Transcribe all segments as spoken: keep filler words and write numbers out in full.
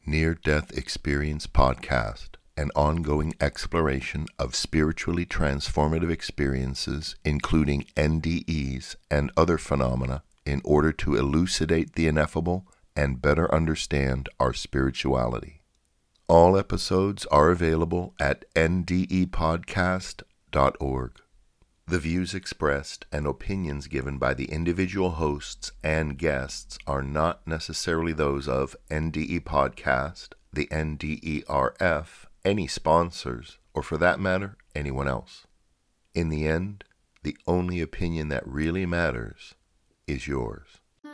Near-Death Experience Podcast, an ongoing exploration of spiritually transformative experiences, including N D Es and other phenomena, in order to elucidate the ineffable and better understand our spirituality. All episodes are available at N D E podcast dot org. The views expressed and opinions given by the individual hosts and guests are not necessarily those of N D E Podcast, the N D E R F, any sponsors, or for that matter, anyone else. In the end, the only opinion that really matters is yours.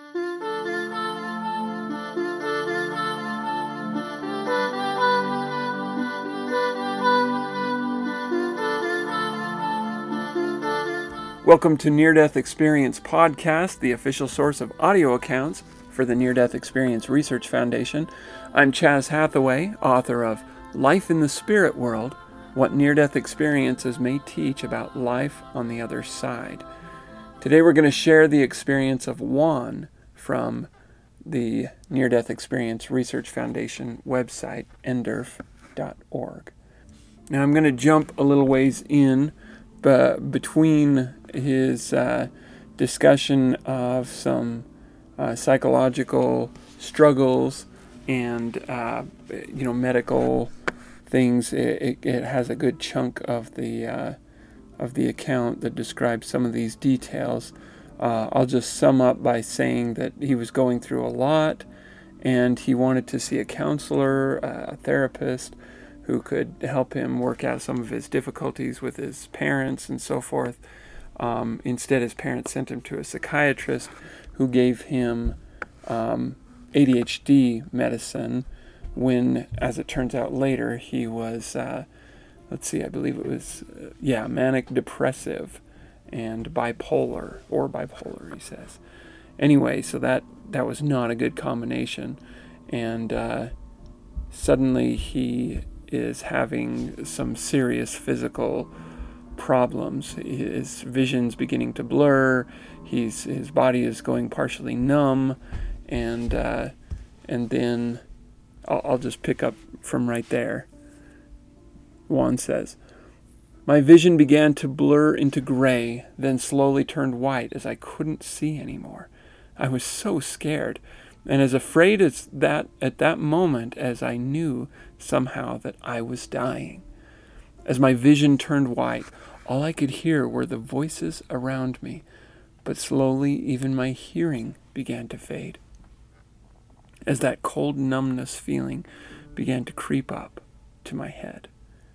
Welcome to Near-Death Experience Podcast, the official source of audio accounts for the Near-Death Experience Research Foundation. I'm Chaz Hathaway, author of Life in the Spirit World, What Near-Death Experiences May Teach About Life on the Other Side. Today we're going to share the experience of Juan from the Near-Death Experience Research Foundation website, N D E R F dot org. Now I'm going to jump a little ways in uh, between his uh, discussion of some uh, psychological struggles and uh, you know medical things. It, it, it has a good chunk of the uh, of the account that describes some of these details. Uh, I'll just sum up by saying that he was going through a lot, and he wanted to see a counselor, a therapist, who could help him work out some of his difficulties with his parents and so forth. Um, instead, his parents sent him to a psychiatrist who gave him um, A D H D medicine when, as it turns out later, he was, uh, let's see, I believe it was, uh, yeah, manic depressive and bipolar, or bipolar, he says. Anyway, so that, that was not a good combination. And uh, suddenly he is having some serious physical problems. His vision's beginning to blur. He's his body is going partially numb, and uh, and then I'll, I'll just pick up from right there. Juan says, "My vision began to blur into gray, then slowly turned white as I couldn't see anymore. I was so scared, and as afraid as that at that moment as I knew somehow that I was dying. As my vision turned white, all I could hear were the voices around me, but slowly even my hearing began to fade. As that cold numbness feeling began to creep up to my head.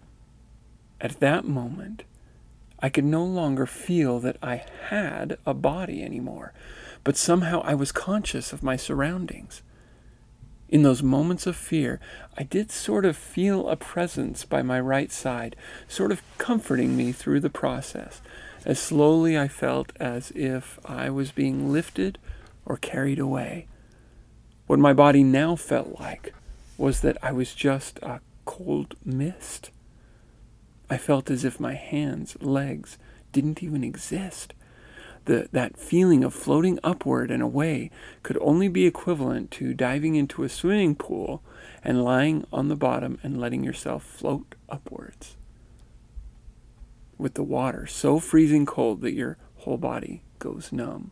At that moment, I could no longer feel that I had a body anymore, but somehow I was conscious of my surroundings. In those moments of fear, I did sort of feel a presence by my right side, sort of comforting me through the process, as slowly I felt as if I was being lifted or carried away. What my body now felt like was that I was just a cold mist. I felt as if my hands, legs, didn't even exist. The, that feeling of floating upward and away could only be equivalent to diving into a swimming pool and lying on the bottom and letting yourself float upwards, with the water so freezing cold that your whole body goes numb."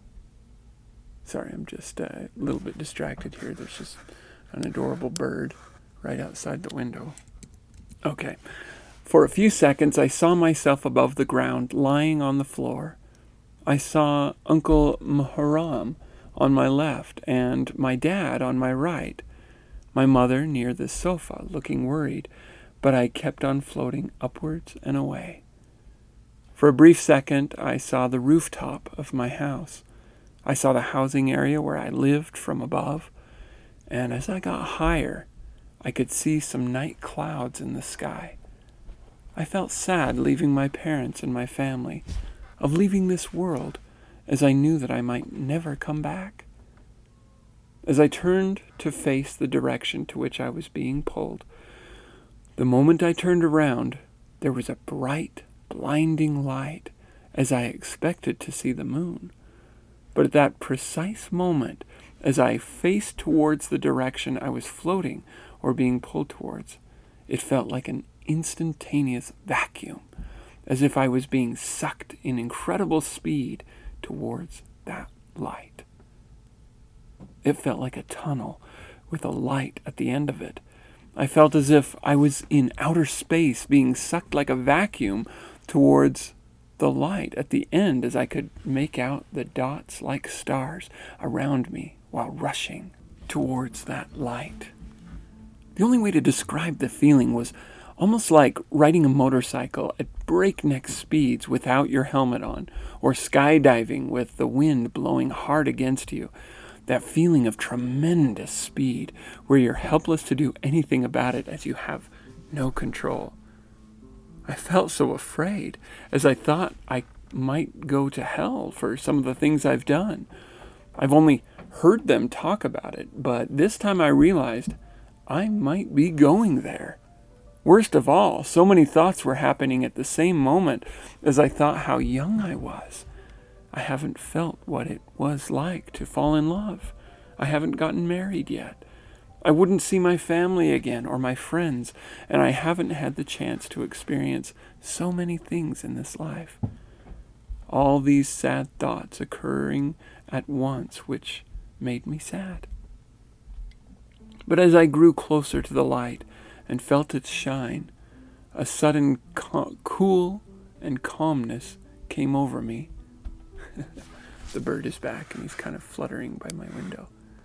Sorry, I'm just a little bit distracted here. There's just an adorable bird right outside the window. Okay. For a few seconds, I saw myself above the ground, lying on the floor. I saw Uncle Muharram on my left and my dad on my right, my mother near the sofa, looking worried, but I kept on floating upwards and away. For a brief second, I saw the rooftop of my house. I saw the housing area where I lived from above, and as I got higher, I could see some night clouds in the sky. I felt sad leaving my parents and my family, of leaving this world, as I knew that I might never come back. As I turned to face the direction to which I was being pulled, the moment I turned around, there was a bright, blinding light, as I expected to see the moon. But at that precise moment, As I faced towards the direction I was floating or being pulled towards, it felt like an instantaneous vacuum, as if I was being sucked in incredible speed towards that light. It felt like a tunnel with a light at the end of it. I felt as if I was in outer space being sucked like a vacuum towards the light at the end, as I could make out the dots like stars around me while rushing towards that light. The only way to describe the feeling was almost like riding a motorcycle at breakneck speeds without your helmet on, or skydiving with the wind blowing hard against you. That feeling of tremendous speed where you're helpless to do anything about it as you have no control. I felt so afraid, as I thought I might go to hell for some of the things I've done. I've only heard them talk about it, but this time I realized I might be going there. Worst of all, so many thoughts were happening at the same moment as I thought how young I was. I haven't felt what it was like to fall in love. I haven't gotten married yet. I wouldn't see my family again or my friends, and I haven't had the chance to experience so many things in this life. All these sad thoughts occurring at once, which made me sad. But as I grew closer to the light and felt its shine, a sudden co- cool and calmness came over me. The bird is back and he's kind of fluttering by my window.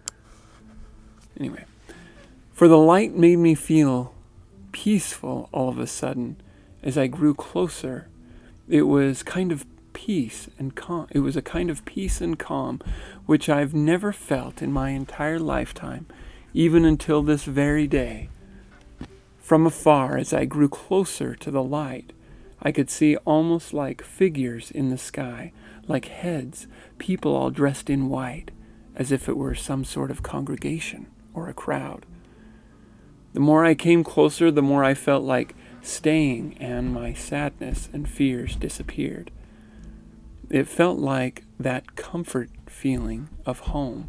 Anyway, for the light made me feel peaceful all of a sudden. As I grew closer, it was kind of peace and calm. It was a kind of peace and calm which I've never felt in my entire lifetime, even until this very day. From afar, as I grew closer to the light, I could see almost like figures in the sky, like heads, people all dressed in white, as if it were some sort of congregation or a crowd. The more I came closer, the more I felt like staying, and my sadness and fears disappeared. It felt like that comfort feeling of home.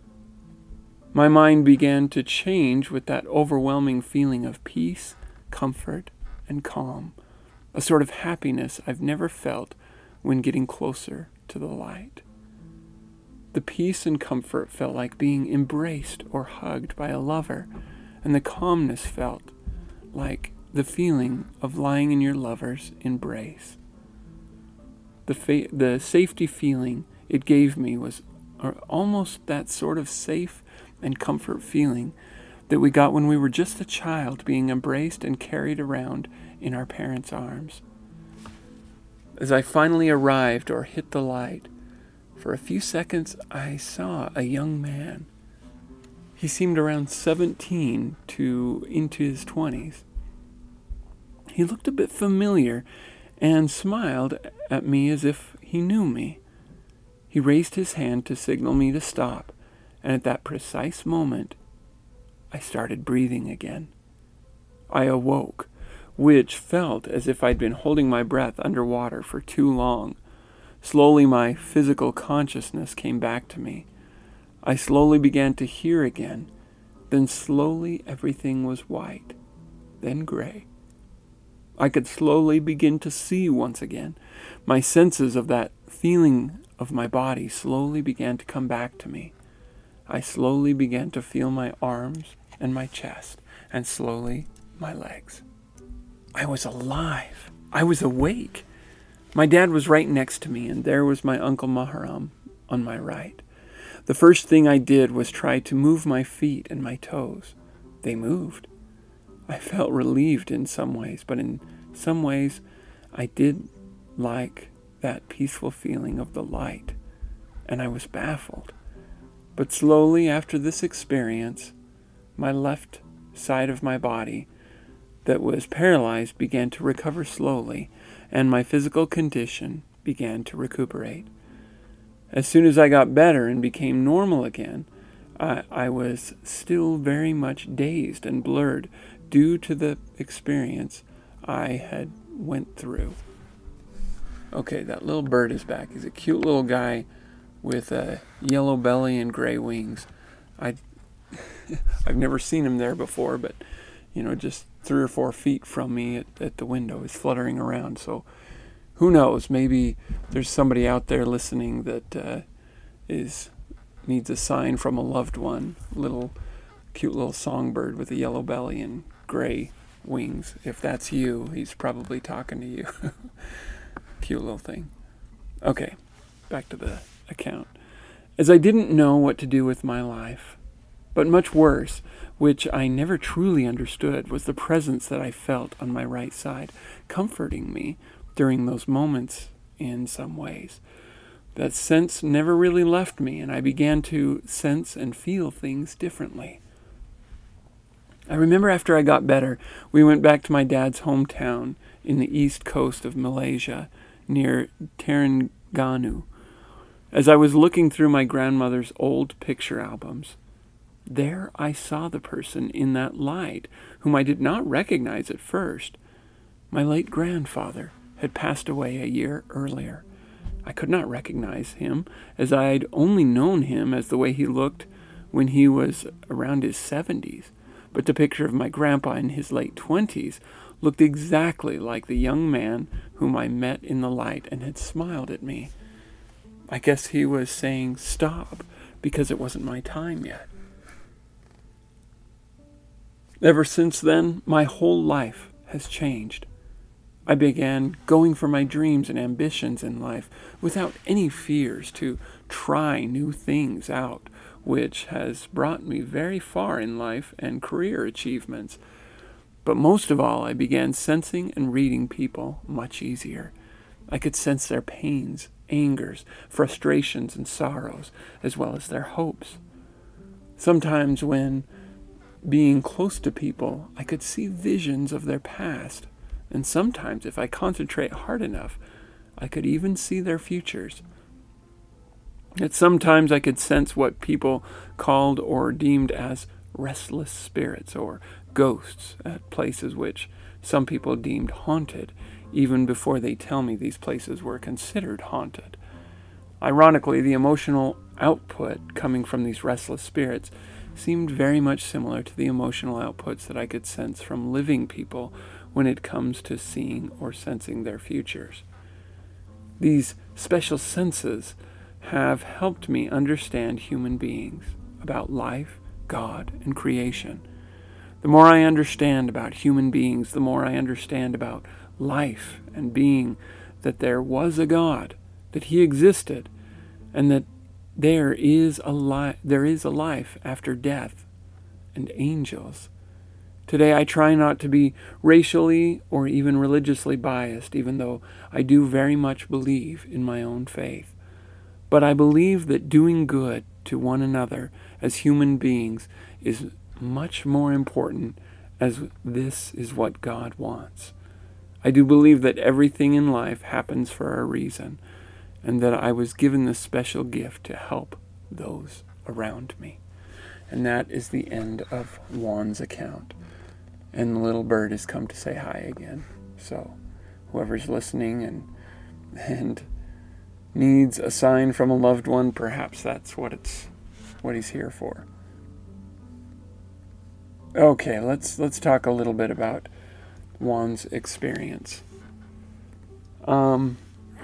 My mind began to change with that overwhelming feeling of peace, comfort, and calm, a sort of happiness I've never felt when getting closer to the light. The peace and comfort felt like being embraced or hugged by a lover, and the calmness felt like the feeling of lying in your lover's embrace. The fa- the safety feeling it gave me was almost that sort of safe and comfort feeling that we got when we were just a child being embraced and carried around in our parents' arms. As I finally arrived or hit the light, for a few seconds I saw a young man. He seemed around seventeen to into his twenties. He looked a bit familiar and smiled at me as if he knew me. He raised his hand to signal me to stop, and at that precise moment, I started breathing again. I awoke, which felt as if I'd been holding my breath underwater for too long. Slowly my physical consciousness came back to me. I slowly began to hear again. Then slowly everything was white, then gray. I could slowly begin to see once again. My senses of that feeling of my body slowly began to come back to me. I slowly began to feel my arms and my chest, and slowly my legs. I was alive. I was awake. My dad was right next to me, and there was my Uncle Maharam on my right. The first thing I did was try to move my feet and my toes. They moved. I felt relieved in some ways, but in some ways I did like that peaceful feeling of the light, and I was baffled. But slowly after this experience, my left side of my body that was paralyzed began to recover slowly, and my physical condition began to recuperate. As soon as I got better and became normal again, I, I was still very much dazed and blurred due to the experience I had went through. Okay, that little bird is back. He's a cute little guy with a yellow belly and gray wings. I, I've never seen him there before, but, you know, just three or four feet from me at, at the window is fluttering around. So who knows? Maybe there's somebody out there listening that uh, is needs a sign from a loved one. Little cute little songbird with a yellow belly and gray wings. If that's you, he's probably talking to you. Cute little thing. Okay, back to the account. As I didn't know what to do with my life, but much worse, which I never truly understood, was the presence that I felt on my right side, comforting me during those moments in some ways. That sense never really left me, and I began to sense and feel things differently. I remember after I got better, we went back to my dad's hometown in the east coast of Malaysia, near Terengganu. As I was looking through my grandmother's old picture albums, there I saw the person in that light, whom I did not recognize at first. My late grandfather had passed away a year earlier. I could not recognize him, as I had only known him as the way he looked when he was around his seventies. But the picture of my grandpa in his late twenties looked exactly like the young man whom I met in the light and had smiled at me. I guess he was saying stop, because it wasn't my time yet. Ever since then, my whole life has changed. I began going for my dreams and ambitions in life without any fears to try new things out, which has brought me very far in life and career achievements. But most of all, I began sensing and reading people much easier. I could sense their pains, angers, frustrations, and sorrows, as well as their hopes. Sometimes when being close to people, I could see visions of their past, and sometimes, if I concentrate hard enough, I could even see their futures. Yet sometimes I could sense what people called or deemed as restless spirits or ghosts at places which some people deemed haunted, even before they tell me these places were considered haunted. Ironically, the emotional output coming from these restless spirits seemed very much similar to the emotional outputs that I could sense from living people when it comes to seeing or sensing their futures. These special senses have helped me understand human beings, about life, God, and creation. The more I understand about human beings, the more I understand about life and being, that there was a God, that He existed, and that there is a li- there is a life after death, and angels. Today I try not to be racially or even religiously biased, even though I do very much believe in my own faith. But I believe that doing good to one another as human beings is much more important, as this is what God wants. I do believe that everything in life happens for a reason, and that I was given this special gift to help those around me. And that is the end of Juan's account. And the little bird has come to say hi again. So whoever's listening and and needs a sign from a loved one, perhaps that's what it's what he's here for. Okay, let's let's talk a little bit about Juan's experience. Um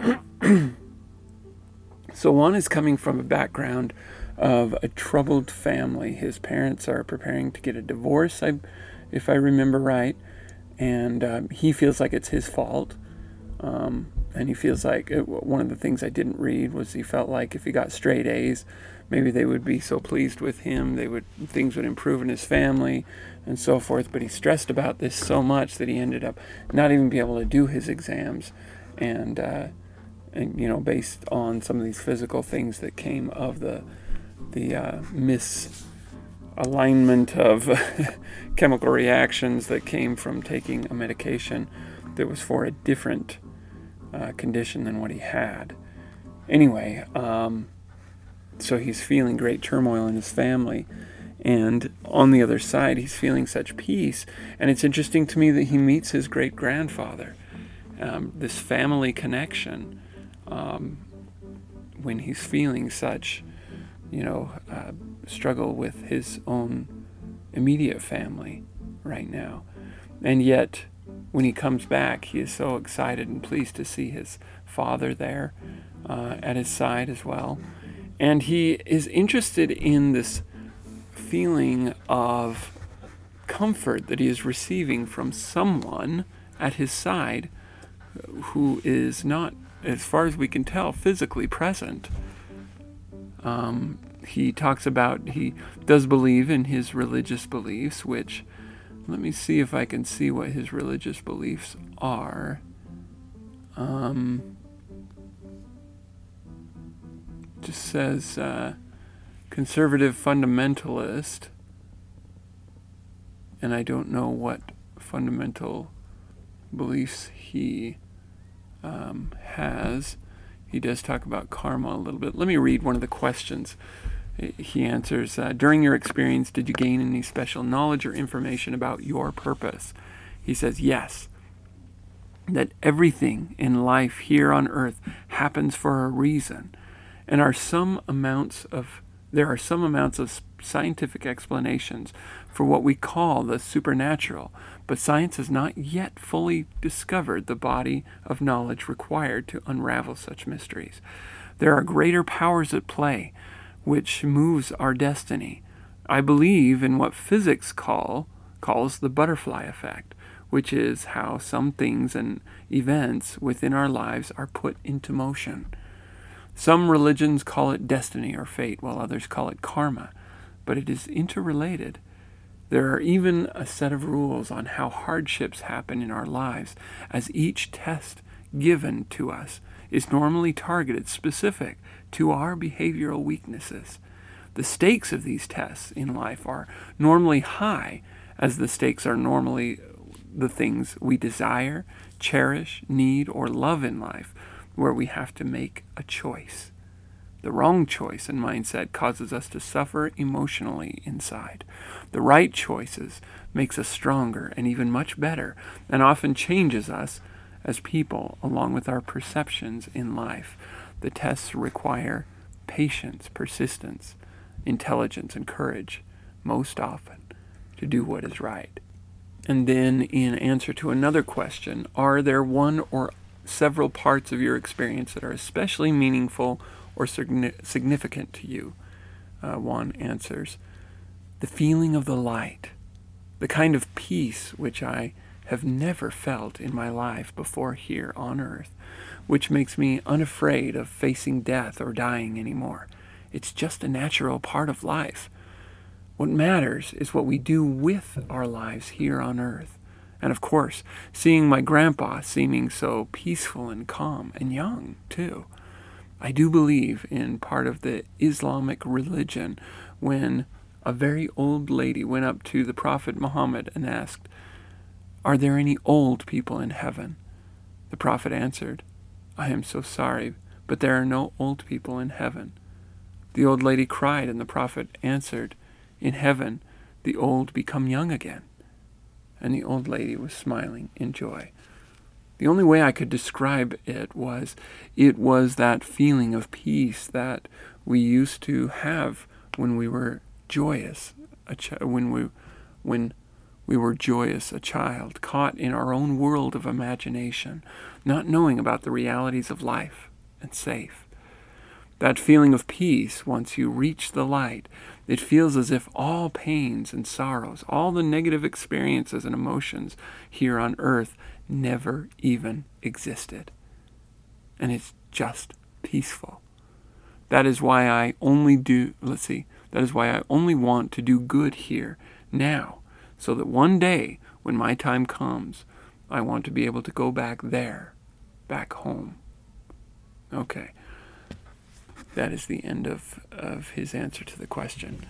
So Juan is coming from a background of a troubled family. His parents are preparing to get a divorce, I, if I remember right, and um, he feels like it's his fault. Um, and he feels like, it, one of the things I didn't read was he felt like if he got straight A's, maybe they would be so pleased with him, they would things would improve in his family and so forth. But he stressed about this so much that he ended up not even being able to do his exams, and uh, and you know, based on some of these physical things that came of the the uh, misalignment of chemical reactions that came from taking a medication that was for a different uh, condition than what he had. Anyway, um, so he's feeling great turmoil in his family, and on the other side, he's feeling such peace. And it's interesting to me that he meets his great grandfather. Um, this family connection um, when he's feeling such, you know, uh, struggle with his own immediate family right now. And yet, when he comes back, he is so excited and pleased to see his father there uh, at his side as well. And he is interested in this feeling of comfort that he is receiving from someone at his side who is not, as far as we can tell, physically present. Um, he talks about, he does believe in his religious beliefs, which, let me see if I can see what his religious beliefs are. Um, just says uh, conservative fundamentalist, and I don't know what fundamental beliefs he um, has. He does talk about karma a little bit. Let me read one of the questions. He answers, uh, during your experience, did you gain any special knowledge or information about your purpose? He says, yes, that everything in life here on earth happens for a reason, and are some amounts of there are some amounts of scientific explanations for what we call the supernatural, but science has not yet fully discovered the body of knowledge required to unravel such mysteries. There are greater powers at play, which moves our destiny. I believe in what physics call calls the butterfly effect, which is how some things and events within our lives are put into motion. Some religions call it destiny or fate, while others call it karma, but it is interrelated. There are even a set of rules on how hardships happen in our lives, as each test given to us is normally targeted specific to our behavioral weaknesses. The stakes of these tests in life are normally high, as the stakes are normally the things we desire, cherish, need, or love in life, where we have to make a choice. The wrong choice and mindset causes us to suffer emotionally inside. The right choices makes us stronger and even much better, and often changes us as people along with our perceptions in life. The tests require patience, persistence, intelligence, and courage, most often, to do what is right. And then, in answer to another question, are there one or several parts of your experience that are especially meaningful or significant to you? Uh, Juan answers, the feeling of the light, the kind of peace which I have never felt in my life before here on earth, which makes me unafraid of facing death or dying anymore. It's just a natural part of life. What matters is what we do with our lives here on earth. And of course, seeing my grandpa seeming so peaceful and calm and young, too. I do believe in part of the Islamic religion when a very old lady went up to the Prophet Muhammad and asked, "Are there any old people in heaven?" The Prophet answered, "I am so sorry, but there are no old people in heaven." The old lady cried, and the Prophet answered, "In heaven, the old become young again." And the old lady was smiling in joy. The only way I could describe it was, it was that feeling of peace that we used to have when we were joyous, a ch- when we, when we were joyous, a child, caught in our own world of imagination, not knowing about the realities of life, and safe. That feeling of peace, once you reach the light, it feels as if all pains and sorrows, all the negative experiences and emotions here on earth never even existed. And it's just peaceful. That is why I only do, let's see, that is why I only want to do good here, now, so that one day, when my time comes, I want to be able to go back there, back home. Okay. That is the end of, of his answer to the question.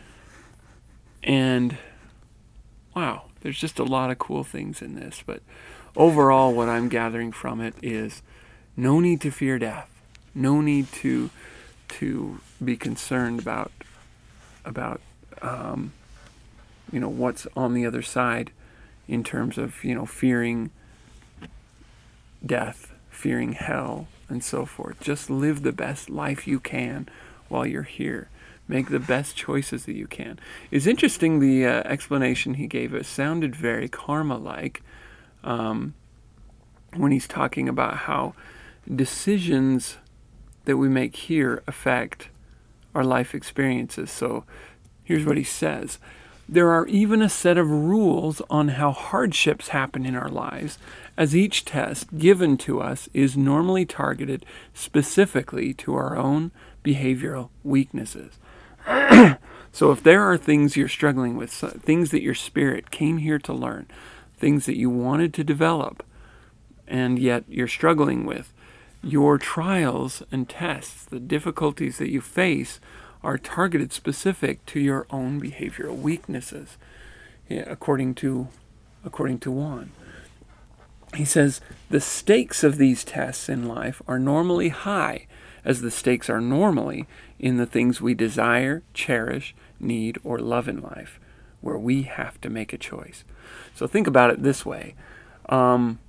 And, wow, there's just a lot of cool things in this. But overall, what I'm gathering from it is no need to fear death. No need to to be concerned about, about um, you know, what's on the other side in terms of, you know, fearing death, fearing hell, and so forth. Just live the best life you can while you're here. Make the best choices that you can. It's interesting, the uh, explanation he gave us sounded very karma-like um, when he's talking about how decisions that we make here affect our life experiences. So here's what he says. There are even a set of rules on how hardships happen in our lives, as each test given to us is normally targeted specifically to our own behavioral weaknesses. So if there are things you're struggling with, things that your spirit came here to learn, things that you wanted to develop, and yet you're struggling with, your trials and tests, the difficulties that you face, are targeted specific to your own behavioral weaknesses, yeah, according to according to Juan. He says, the stakes of these tests in life are normally high, as the stakes are normally in the things we desire, cherish, need, or love in life, where we have to make a choice. So think about it this way. Um,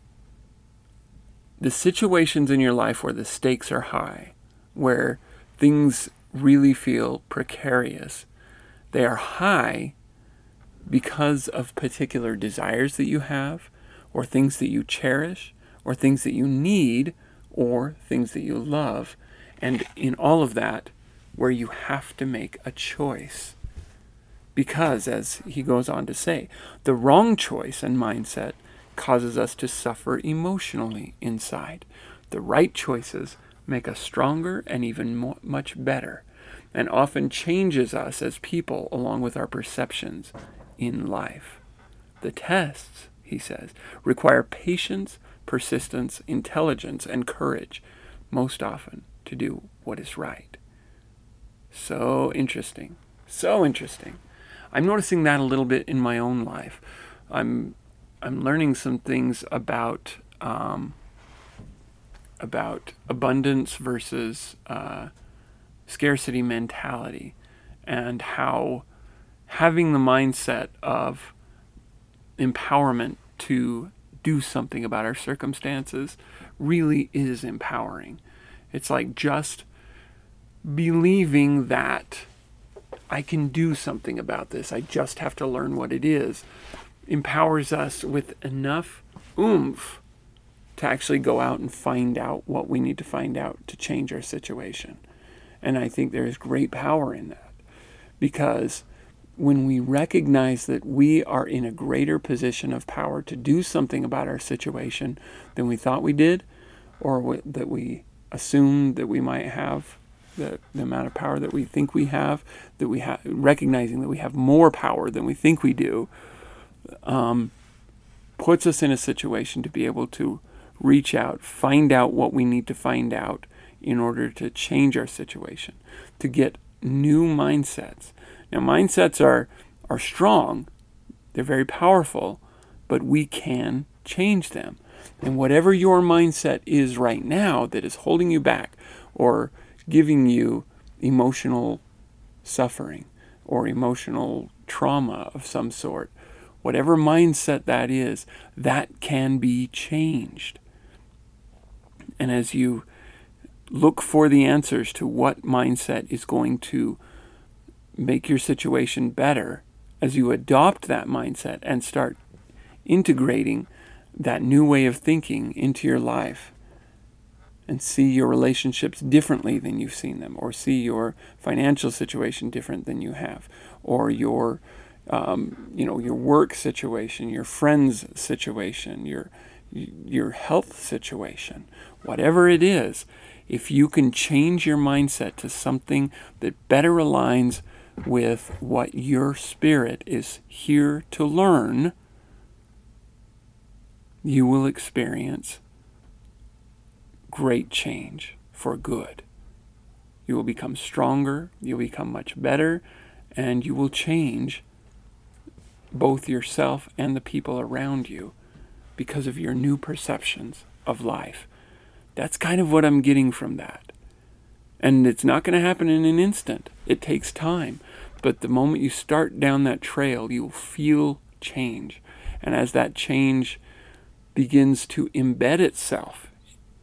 the situations in your life where the stakes are high, where things really feel precarious, they are high because of particular desires that you have, or things that you cherish, or things that you need, or things that you love. And in all of that, where you have to make a choice. Because, as he goes on to say, the wrong choice and mindset causes us to suffer emotionally inside. The right choices make us stronger and even more, much better, and often changes us as people along with our perceptions in life. The tests, he says, require patience, persistence, intelligence, and courage, most often to do what is right. So interesting. So interesting. I'm noticing that a little bit in my own life. I'm I'm learning some things about um, about abundance versus uh, scarcity mentality, and how having the mindset of empowerment to do something about our circumstances really is empowering. It's like just believing that I can do something about this. I just have to learn what it is. Empowers us with enough oomph to actually go out and find out what we need to find out to change our situation. And I think there is great power in that, because when we recognize that we are in a greater position of power to do something about our situation than we thought we did, or w- that we assumed that we might have, the, the amount of power that we think we have, that we have, recognizing that we have more power than we think we do, um, puts us in a situation to be able to reach out, find out what we need to find out in order to change our situation, to get new mindsets. Now, mindsets are, are strong, they're very powerful, but we can change them. And whatever your mindset is right now that is holding you back or giving you emotional suffering or emotional trauma of some sort, whatever mindset that is, that can be changed. And as you look for the answers to what mindset is going to make your situation better, as you adopt that mindset and start integrating that new way of thinking into your life, and see your relationships differently than you've seen them, or see your financial situation different than you have, or your um, you know, your work situation, your friends situation, your your health situation, whatever it is, if you can change your mindset to something that better aligns with what your spirit is here to learn, you will experience great change for good. You will become stronger, you'll become much better, and you will change both yourself and the people around you because of your new perceptions of life. That's kind of what I'm getting from that. And it's not going to happen in an instant. It takes time. But the moment you start down that trail, you'll feel change. And as that change begins to embed itself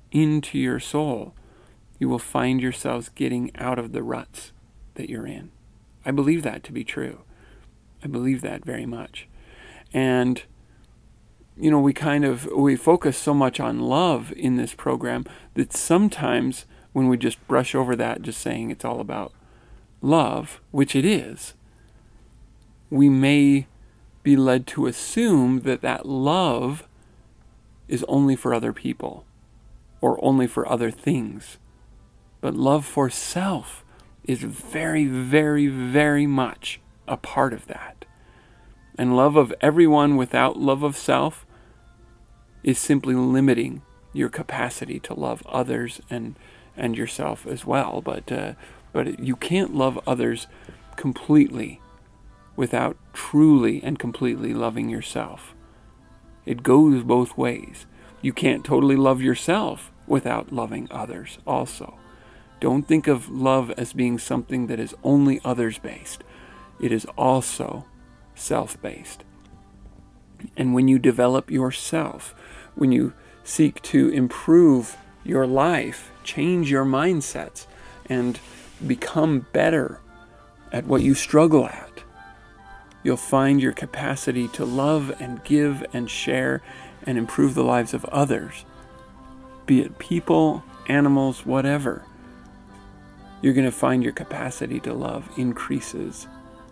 into your soul, you will find yourselves getting out of the ruts that you're in. I believe that to be true. I believe that very much. And, you know, we kind of, we focus so much on love in this program that sometimes when we just brush over that, just saying it's all about love, which it is, we may be led to assume that that love is only for other people or only for other things. But love for self is very, very, very much a part of that. And love of everyone without love of self is simply limiting your capacity to love others and and yourself as well. But uh, but you can't love others completely without truly and completely loving yourself. It goes both ways. You can't totally love yourself without loving others also. Don't think of love as being something that is only others-based. It is also self-based. And when you develop yourself, when you seek to improve your life, change your mindsets, and become better at what you struggle at, you'll find your capacity to love and give and share and improve the lives of others, be it people, animals, whatever. You're going to find your capacity to love increases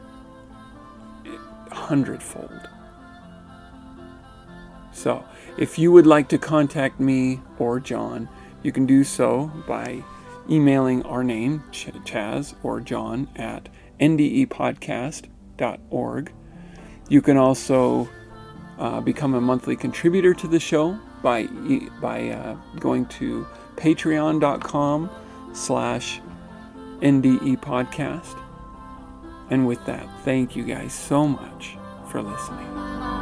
a hundredfold. So, if you would like to contact me or John, you can do so by emailing our name, Ch- Chaz or John, at n d e podcast dot org. You can also uh, become a monthly contributor to the show by by uh, going to patreon.com slash NDE podcast. And with that, thank you guys so much for listening.